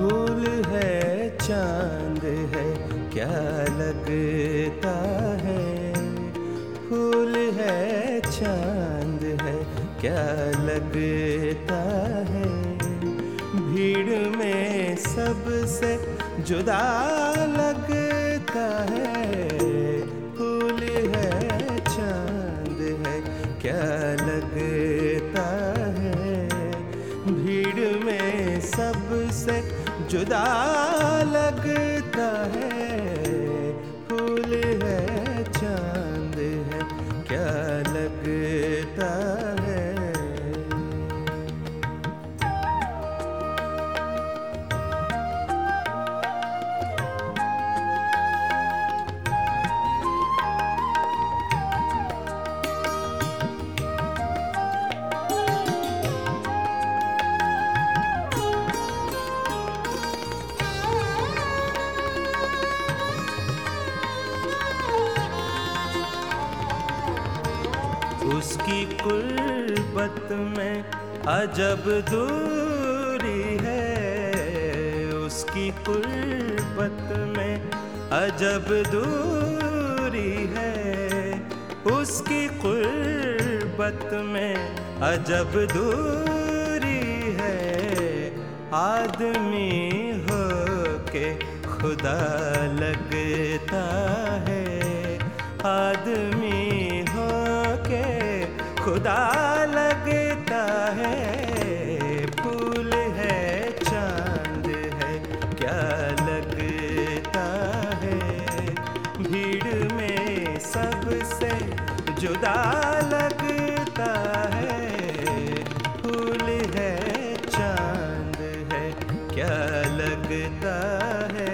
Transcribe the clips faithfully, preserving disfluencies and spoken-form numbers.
फूल है चांद है क्या लगता है, फूल है चांद है क्या लगता है, भीड़ में सबसे जुदा लगता है, फूल है चांद है क्या लगता है, भीड़ में सबसे जुदा लगता है, फूल है चांद है क्या लगता है। उसकी कुर्बत में अजब दूरी है, उसकी कुर्बत में अजब दूरी है, उसकी कुर्बत में अजब दूरी है, आदमी हो के खुदा लगता है, आदमी हो के खुदा लगता है, फूल है चांद है क्या लगता है, भीड़ में सबसे जुदा लगता है, फूल है चांद है क्या लगता है।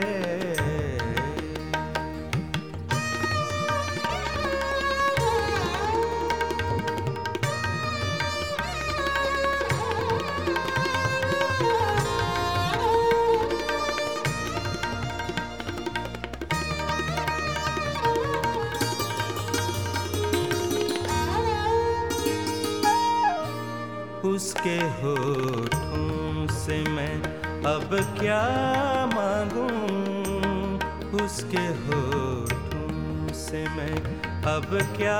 उसके होठों से मैं अब क्या मांगूं, उसके होठों से मैं अब क्या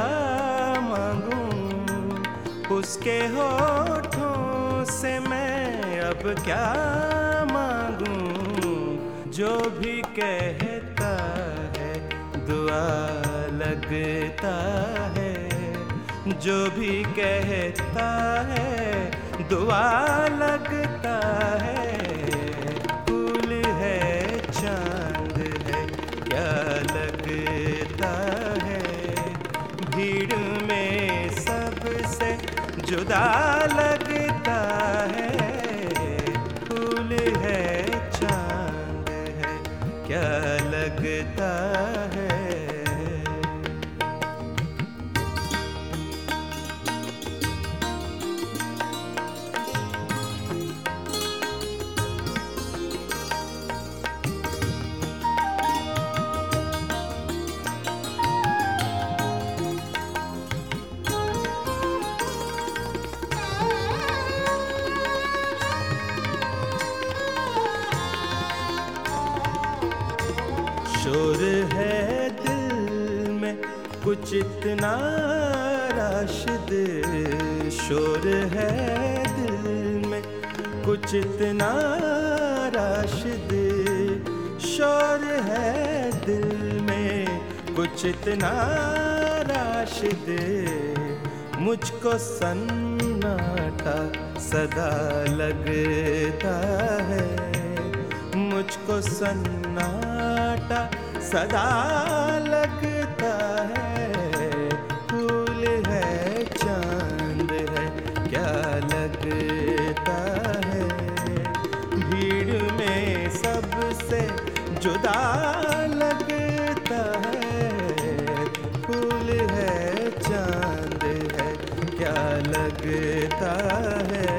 मांगूं, उसके होठों से मैं अब क्या मांगूं, जो भी कहता है दुआ लगता है, जो भी कहता है दुआ लगता है, फूल है चांद है क्या लगता है, भीड़ में सबसे जुदा लगता है, फूल है चांद है क्या लगता है। शोर है दिल में कुछ इतना राशिद, शोर है दिल में कुछ इतना राशिद, शोर है दिल में कुछ इतना राशिद, मुझको सन्नाटा सदा लगता है, मुझको सन्नाटा सदा लगता है, फूल है चांद है क्या लगता है, भीड़ में सबसे जुदा लगता है, फूल है चांद है क्या लगता है।